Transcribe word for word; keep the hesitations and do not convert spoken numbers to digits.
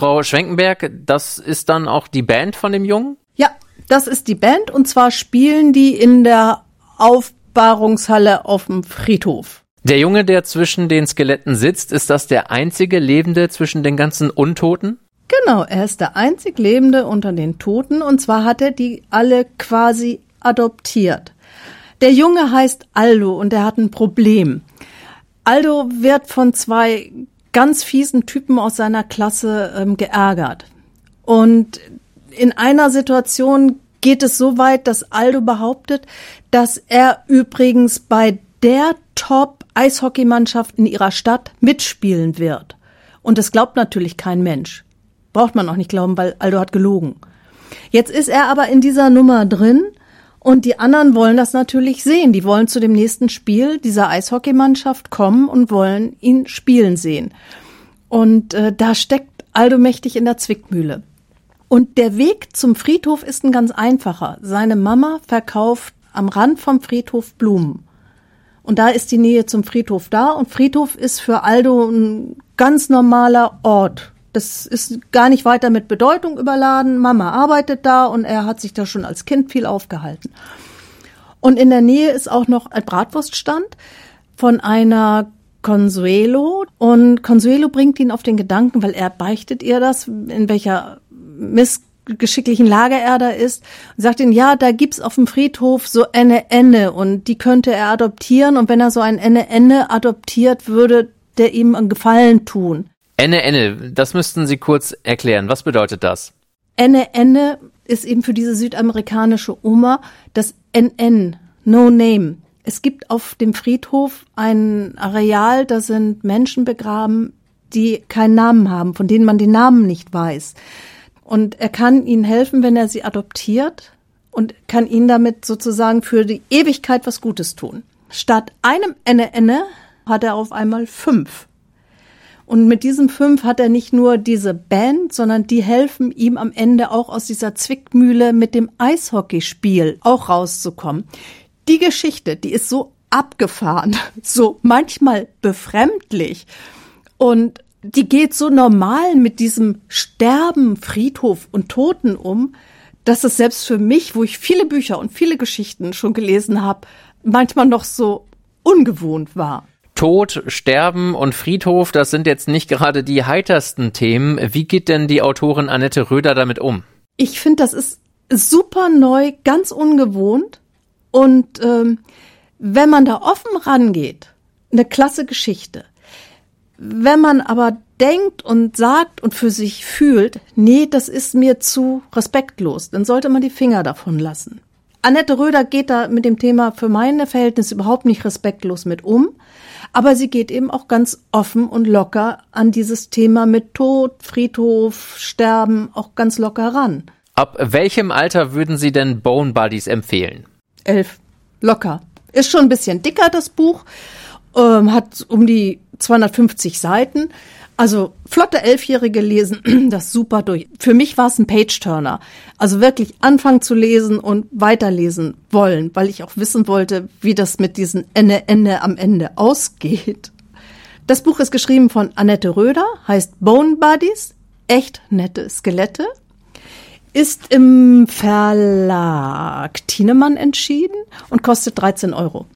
Frau Schwenkenberg, das ist dann auch die Band von dem Jungen? Ja, das ist die Band und zwar spielen die in der Aufbahrungshalle auf dem Friedhof. Der Junge, der zwischen den Skeletten sitzt, ist das der einzige Lebende zwischen den ganzen Untoten? Genau, er ist der einzig Lebende unter den Toten und zwar hat er die alle quasi adoptiert. Der Junge heißt Aldo und er hat ein Problem. Aldo wird von zwei ganz fiesen Typen aus seiner Klasse ähm, geärgert. Und in einer Situation geht es so weit, dass Aldo behauptet, dass er übrigens bei der Top-Eishockeymannschaft in ihrer Stadt mitspielen wird. Und das glaubt natürlich kein Mensch. Braucht man auch nicht glauben, weil Aldo hat gelogen. Jetzt ist er aber in dieser Nummer drin und die anderen wollen das natürlich sehen. Die wollen zu dem nächsten Spiel dieser Eishockeymannschaft kommen und wollen ihn spielen sehen. Und äh, da steckt Aldo mächtig in der Zwickmühle. Und der Weg zum Friedhof ist ein ganz einfacher. Seine Mama verkauft am Rand vom Friedhof Blumen. Und da ist die Nähe zum Friedhof da. Und Friedhof ist für Aldo ein ganz normaler Ort. Das ist gar nicht weiter mit Bedeutung überladen. Mama arbeitet da und er hat sich da schon als Kind viel aufgehalten. Und in der Nähe ist auch noch ein Bratwurststand von einer Consuelo. Und Consuelo bringt ihn auf den Gedanken, weil er beichtet ihr das, in welcher missgeschicklichen Lage er da ist. Und sagt ihm, ja, da gibt's auf dem Friedhof so eine Enne und die könnte er adoptieren. Und wenn er so ein Enne Enne adoptiert, würde der ihm einen Gefallen tun. Enne Enne, das müssten Sie kurz erklären. Was bedeutet das? Enne Enne ist eben für diese südamerikanische Oma das N N, No Name. Es gibt auf dem Friedhof ein Areal, da sind Menschen begraben, die keinen Namen haben, von denen man den Namen nicht weiß. Und er kann ihnen helfen, wenn er sie adoptiert und kann ihnen damit sozusagen für die Ewigkeit was Gutes tun. Statt einem Enne Enne hat er auf einmal fünf. Und mit diesen fünf hat er nicht nur diese Band, sondern die helfen ihm am Ende auch aus dieser Zwickmühle mit dem Eishockeyspiel auch rauszukommen. Die Geschichte, die ist so abgefahren, so manchmal befremdlich und die geht so normal mit diesem Sterben, Friedhof und Toten um, dass es selbst für mich, wo ich viele Bücher und viele Geschichten schon gelesen habe, manchmal noch so ungewohnt war. Tod, Sterben und Friedhof, das sind jetzt nicht gerade die heitersten Themen. Wie geht denn die Autorin Annette Röder damit um? Ich finde, das ist super neu, ganz ungewohnt. Und ähm, wenn man da offen rangeht, eine klasse Geschichte. Wenn man aber denkt und sagt und für sich fühlt, nee, das ist mir zu respektlos, dann sollte man die Finger davon lassen. Annette Röder geht da mit dem Thema für meine Verhältnisse überhaupt nicht respektlos mit um. Aber sie geht eben auch ganz offen und locker an dieses Thema mit Tod, Friedhof, Sterben auch ganz locker ran. Ab welchem Alter würden Sie denn Bone Buddies empfehlen? Elf. Locker. Ist schon ein bisschen dicker, das Buch. Ähm, hat um die zweihundertfünfzig Seiten. Also flotte Elfjährige lesen das super durch. Für mich war es ein Page-Turner. Also wirklich anfangen zu lesen und weiterlesen wollen, weil ich auch wissen wollte, wie das mit diesen Ende, Ende am Ende ausgeht. Das Buch ist geschrieben von Annette Röder, heißt Bone Buddies, echt nette Skelette, ist im Verlag Thienemann entschieden und kostet dreizehn Euro.